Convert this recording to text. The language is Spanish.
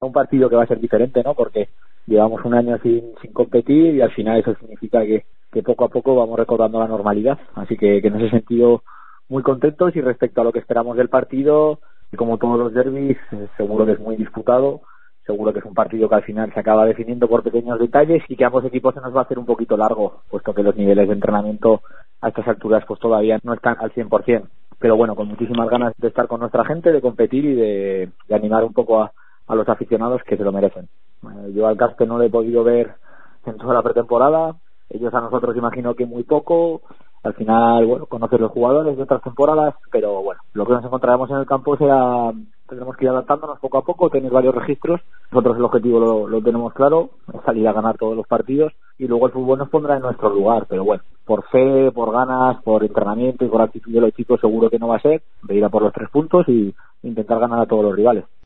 un partido que va a ser diferente, ¿no? Porque llevamos un año sin competir y al final eso significa que poco a poco vamos recobrando la normalidad. Así que en ese sentido muy contentos, y respecto a lo que esperamos del partido, como todos los derbis, seguro que es muy disputado, seguro que es un partido que al final se acaba definiendo por pequeños detalles y que a ambos equipos se nos va a hacer un poquito largo, puesto que los niveles de entrenamiento a estas alturas pues todavía no están al 100%. Pero bueno, con muchísimas ganas de estar con nuestra gente, de competir y de animar un poco a los aficionados, que se lo merecen. Yo al Caspe no lo he podido ver en toda la pretemporada, ellos a nosotros imagino que muy poco. Al final, bueno, conocer los jugadores de otras temporadas, pero bueno, lo que nos encontraremos en el campo tendremos que ir adaptándonos poco a poco, tener varios registros. Nosotros el objetivo lo tenemos claro, es salir a ganar todos los partidos, y luego el fútbol nos pondrá en nuestro lugar, pero bueno, por fe, por ganas, por entrenamiento y por actitud de los chicos seguro que no va a ser, de ir a por los 3 puntos y intentar ganar a todos los rivales.